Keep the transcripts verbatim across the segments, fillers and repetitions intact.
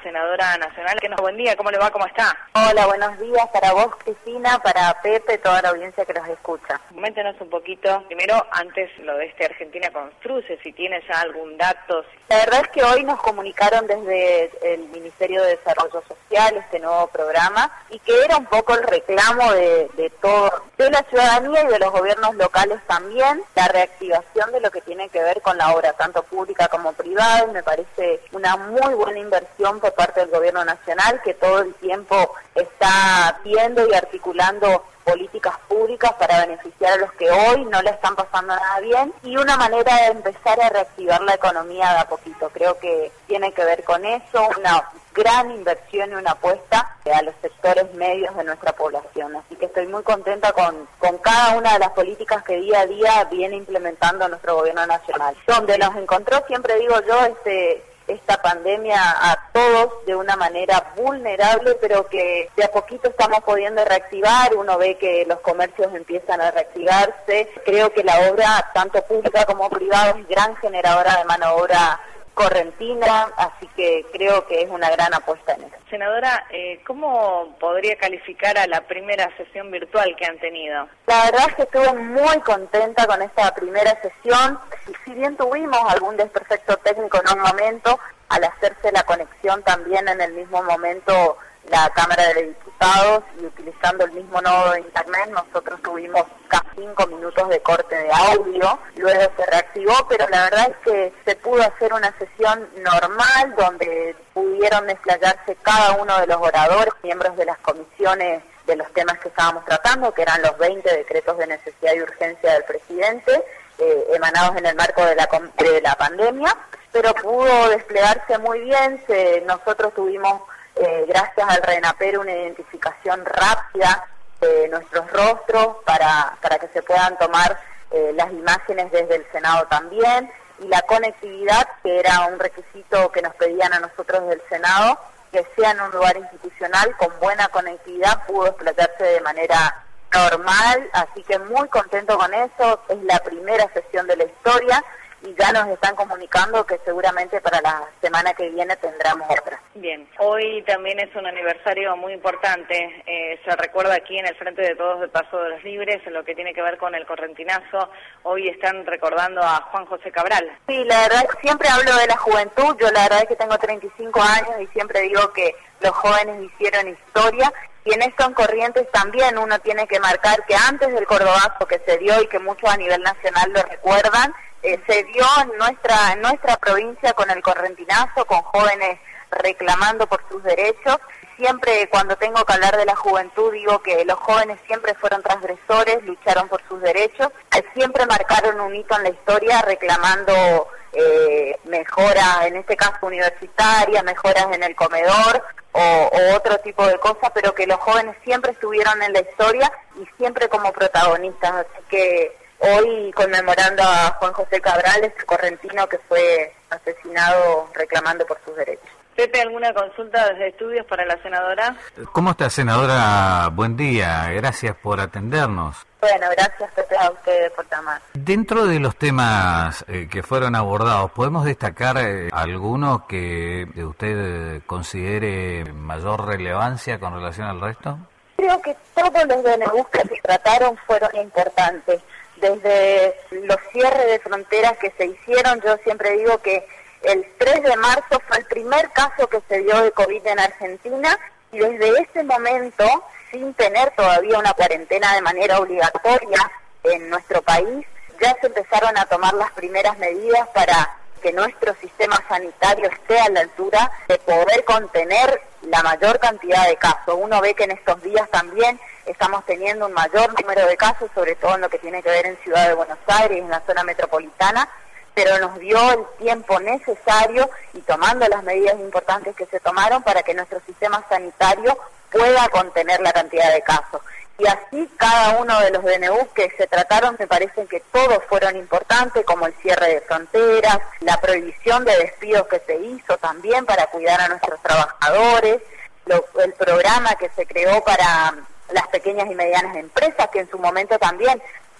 senadora nacional. Que nos buen día, ¿cómo le va? ¿Cómo está? Hola, buenos días para vos, Cristina, para Pepe, toda la audiencia que nos escucha. Coméntenos un poquito, primero, antes lo de este Argentina Construye, si tiene ya algún dato. La verdad es que hoy nos comunicaron desde el Ministerio de Desarrollo Social este nuevo programa y que era un poco el reclamo de, de todo, de la ciudadanía y de los gobiernos locales también, la reactivación de lo que tiene que ver con la obra, tanto pública como privada, y me parece una muy buena inversión por parte del gobierno nacional que todo el tiempo está viendo y articulando políticas públicas para beneficiar a los que hoy no le están pasando nada bien y una manera de empezar a reactivar la economía de a poquito. Creo que tiene que ver con eso, una gran inversión y una apuesta a los sectores medios de nuestra población. Así que estoy muy contenta con, con cada una de las políticas que día a día viene implementando nuestro gobierno nacional. Donde nos encontró, siempre digo yo, este... esta pandemia a todos de una manera vulnerable, pero que de a poquito estamos pudiendo reactivar. Uno ve que los comercios empiezan a reactivarse. Creo que la obra, tanto pública como privada, es gran generadora de mano de obra correntina, así que creo que es una gran apuesta en eso. Senadora, eh, ¿cómo podría calificar a la primera sesión virtual que han tenido? La verdad es que estuve muy contenta con esta primera sesión, y si bien tuvimos algún desperfecto técnico en un momento, al hacerse la conexión también en el mismo momento la Cámara de Diputados y utilizando el mismo nodo de internet, nosotros tuvimos casi cinco minutos de corte de audio, luego se reactivó, pero la verdad es que se pudo hacer una sesión normal donde pudieron desplayarse cada uno de los oradores, miembros de las comisiones de los temas que estábamos tratando, que eran los veinte decretos de necesidad y urgencia del presidente, eh, emanados en el marco de la, de la pandemia, pero pudo desplegarse muy bien. Se, nosotros tuvimos Eh, gracias al RENAPER una identificación rápida de nuestros rostros para, para que se puedan tomar eh, las imágenes desde el Senado también, y la conectividad, que era un requisito que nos pedían a nosotros del Senado, que sea en un lugar institucional con buena conectividad, pudo desplegarse de manera normal, así que muy contento con eso. Es la primera sesión de la historia y ya nos están comunicando que seguramente para la semana que viene tendremos otra. Bien, hoy también es un aniversario muy importante, eh, se recuerda aquí en el Frente de Todos de Paso de los Libres, en lo que tiene que ver con el correntinazo. Hoy están recordando a Juan José Cabral. Sí, la verdad es que siempre hablo de la juventud. Yo la verdad es que tengo treinta y cinco años y siempre digo que los jóvenes hicieron historia, y en esto en Corrientes también uno tiene que marcar que antes del Cordobazo que se dio y que muchos a nivel nacional lo recuerdan, eh, se dio en nuestra, en nuestra provincia con el correntinazo, con jóvenes reclamando por sus derechos. Siempre cuando tengo que hablar de la juventud digo que los jóvenes siempre fueron transgresores, lucharon por sus derechos, siempre marcaron un hito en la historia reclamando eh, mejoras, en este caso universitarias, mejoras en el comedor o, o otro tipo de cosas, pero que los jóvenes siempre estuvieron en la historia y siempre como protagonistas. Así que hoy conmemorando a Juan José Cabral, ese correntino que fue asesinado reclamando por sus derechos. Pepe, ¿alguna consulta desde estudios para la senadora? ¿Cómo está, senadora? Buen día, gracias por atendernos. Bueno, gracias, Pepe, a ustedes por llamar. Dentro de los temas eh, que fueron abordados, ¿podemos destacar eh, alguno que usted considere mayor relevancia con relación al resto? Creo que todos los D N U que se trataron fueron importantes. Desde los cierres de fronteras que se hicieron, yo siempre digo que el tres de marzo fue el primer caso que se dio de COVID en Argentina, y desde ese momento, sin tener todavía una cuarentena de manera obligatoria en nuestro país, ya se empezaron a tomar las primeras medidas para que nuestro sistema sanitario esté a la altura de poder contener la mayor cantidad de casos. Uno ve que en estos días también estamos teniendo un mayor número de casos, sobre todo en lo que tiene que ver en Ciudad de Buenos Aires, en la zona metropolitana, pero nos dio el tiempo necesario y tomando las medidas importantes que se tomaron para que nuestro sistema sanitario pueda contener la cantidad de casos. Y así cada uno de los D N U que se trataron, me parece que todos fueron importantes, como el cierre de fronteras, la prohibición de despidos que se hizo también para cuidar a nuestros trabajadores, lo, el programa que se creó para las pequeñas y medianas empresas, que en su momento también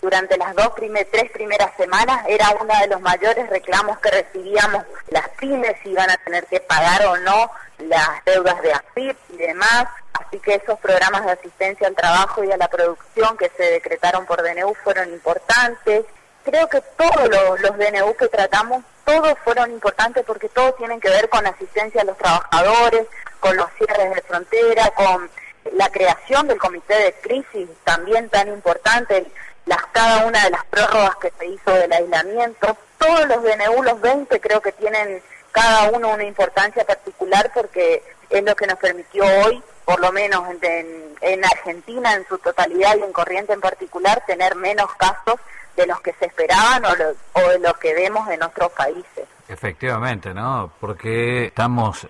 durante las dos, primer, tres primeras semanas era uno de los mayores reclamos que recibíamos las pymes, si iban a tener que pagar o no las deudas de A F I P y demás. Así que esos programas de asistencia al trabajo y a la producción que se decretaron por D N U fueron importantes. Creo que todos los, los D N U que tratamos, todos fueron importantes porque todos tienen que ver con asistencia a los trabajadores, con los cierres de frontera, con la creación del comité de crisis, también tan importante, las cada una de las prórrogas que se hizo del aislamiento. Todos los D N U, los veinte, creo que tienen cada uno una importancia particular porque es lo que nos permitió hoy, por lo menos en, en Argentina en su totalidad y en Corrientes en particular, tener menos casos de los que se esperaban o, lo, o de los que vemos en otros países. Efectivamente, ¿no? Porque estamos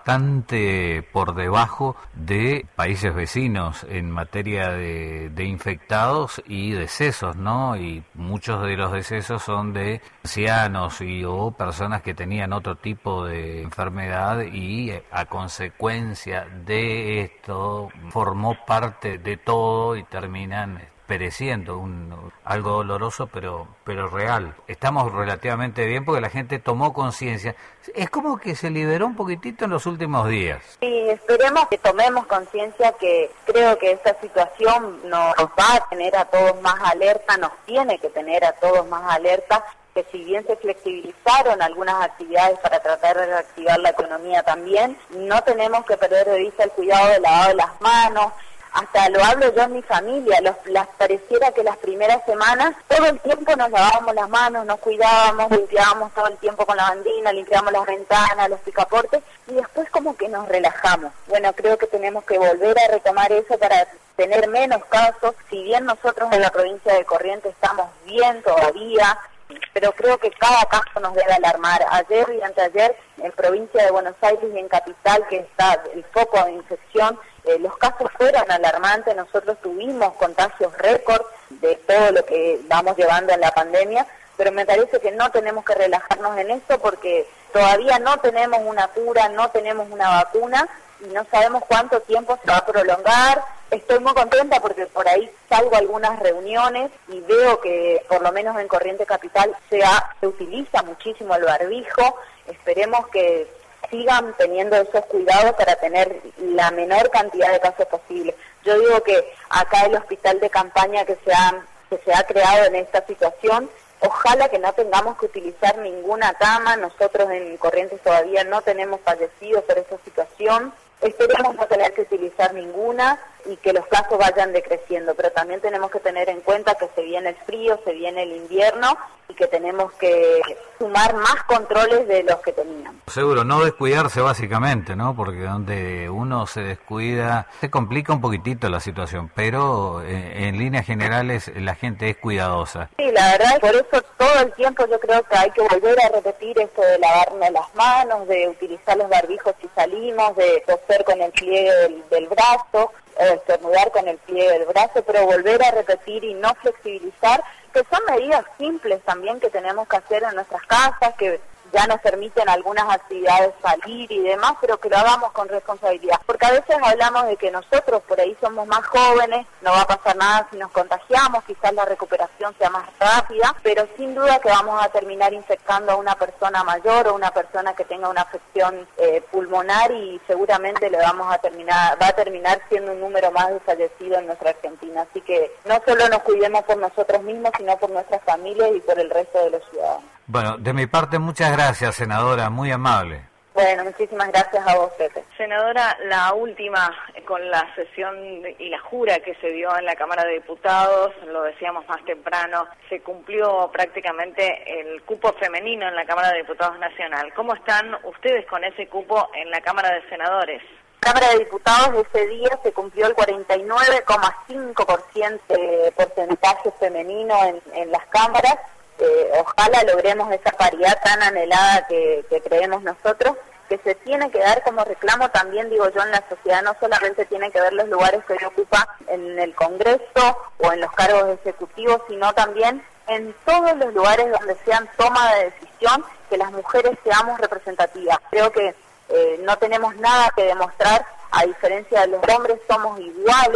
bastante por debajo de países vecinos en materia de, de infectados y decesos, ¿no? Y muchos de los decesos son de ancianos y o personas que tenían otro tipo de enfermedad y a consecuencia de esto formó parte de todo y terminan pereciendo, un, algo doloroso pero pero real. Estamos relativamente bien porque la gente tomó conciencia. Es como que se liberó un poquitito en los últimos días. Sí, esperemos que tomemos conciencia, que creo que esta situación nos va a tener a todos más alerta, nos tiene que tener a todos más alerta, que si bien se flexibilizaron algunas actividades para tratar de reactivar la economía también, no tenemos que perder de vista el cuidado del lavado de las manos. Hasta lo hablo yo en mi familia, los, las pareciera que las primeras semanas todo el tiempo nos lavábamos las manos, nos cuidábamos, limpiábamos todo el tiempo con la bandina, limpiábamos las ventanas, los picaportes y después como que nos relajamos. Bueno, creo que tenemos que volver a retomar eso para tener menos casos, si bien nosotros en la provincia de Corrientes estamos bien todavía, pero creo que cada caso nos debe alarmar. Ayer y anteayer en provincia de Buenos Aires y en Capital, que está el foco de infección, eh, los casos fueron alarmantes. Nosotros tuvimos contagios récord de todo lo que vamos llevando en la pandemia, pero me parece que no tenemos que relajarnos en esto porque todavía no tenemos una cura, no tenemos una vacuna y no sabemos cuánto tiempo se va a prolongar. Estoy muy contenta porque por ahí salgo a algunas reuniones y veo que por lo menos en Corrientes Capital se, ha, se utiliza muchísimo el barbijo. Esperemos que sigan teniendo esos cuidados para tener la menor cantidad de casos posible. Yo digo que acá el hospital de campaña que se ha, que se ha creado en esta situación, ojalá que no tengamos que utilizar ninguna cama. Nosotros en Corrientes todavía no tenemos fallecidos por esa situación. Esperemos no tener que utilizar ninguna y que los casos vayan decreciendo, pero también tenemos que tener en cuenta que se viene el frío, se viene el invierno y que tenemos que sumar más controles de los que teníamos. Seguro, no descuidarse básicamente, ¿no? Porque donde uno se descuida, se complica un poquitito la situación, pero eh, en líneas generales la gente es cuidadosa. Sí, la verdad, por eso todo el tiempo yo creo que hay que volver a repetir esto de lavarnos las manos, de utilizar los barbijos si salimos, de toser con el pliegue del, del brazo, o estornudar con el pliegue del brazo, pero volver a repetir y no flexibilizar, que son medidas simples también que tenemos que hacer en nuestras casas, que ya nos permiten algunas actividades salir y demás, pero que lo hagamos con responsabilidad. Porque a veces hablamos de que nosotros por ahí somos más jóvenes, no va a pasar nada si nos contagiamos, quizás la recuperación sea más rápida, pero sin duda que vamos a terminar infectando a una persona mayor o una persona que tenga una afección eh, pulmonar y seguramente le vamos a terminar, va a terminar siendo un número más de fallecidos en nuestra Argentina. Así que no solo nos cuidemos por nosotros mismos, sino por nuestras familias y por el resto de los ciudadanos. Bueno, de mi parte, muchas gracias, senadora, muy amable. Bueno, muchísimas gracias a vos, Pepe. Senadora, la última, con la sesión y la jura que se dio en la Cámara de Diputados, lo decíamos más temprano, se cumplió prácticamente el cupo femenino en la Cámara de Diputados Nacional. ¿Cómo están ustedes con ese cupo en la Cámara de Senadores? Cámara de Diputados ese día se cumplió el cuarenta y nueve coma cinco por ciento de porcentaje femenino en, en las cámaras. Eh, ojalá logremos esa paridad tan anhelada que, que creemos nosotros, que se tiene que dar como reclamo también, digo yo, en la sociedad. No solamente tiene que ver los lugares que se ocupa en el Congreso o en los cargos ejecutivos, sino también en todos los lugares donde sean toma de decisión, que las mujeres seamos representativas. Creo que eh, no tenemos nada que demostrar, a diferencia de los hombres somos iguales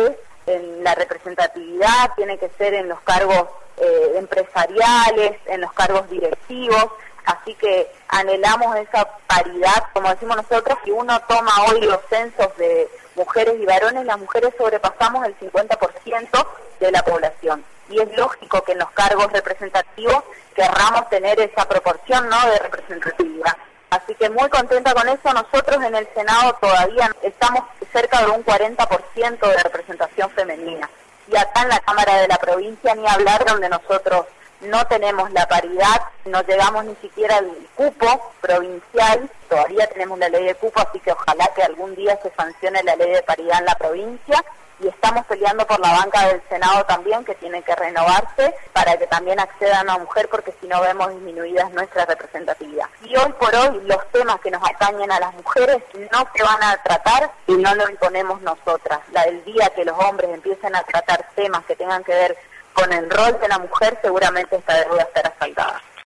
en la representatividad, tiene que ser en los cargos eh, empresariales, en los cargos directivos, así que anhelamos esa paridad, como decimos nosotros, si uno toma hoy los censos de mujeres y varones, las mujeres sobrepasamos el cincuenta por ciento de la población, y es lógico que en los cargos representativos querramos tener esa proporción, ¿no?, de representatividad. Así que muy contenta con eso. Nosotros en el Senado todavía estamos cerca de un cuarenta por ciento de representación femenina. Y acá en la Cámara de la Provincia ni hablar, donde nosotros no tenemos la paridad, no llegamos ni siquiera al cupo provincial, todavía tenemos la ley de cupo, así que ojalá que algún día se sancione la ley de paridad en la provincia. Y estamos peleando por la banca del Senado también, que tiene que renovarse para que también acceda a una mujer, porque si no vemos disminuidas nuestra representatividad. Y hoy por hoy los temas que nos atañen a las mujeres no se van a tratar y no lo imponemos nosotras. La del día que los hombres empiecen a tratar temas que tengan que ver con el rol de la mujer, seguramente esta deuda estará saldada.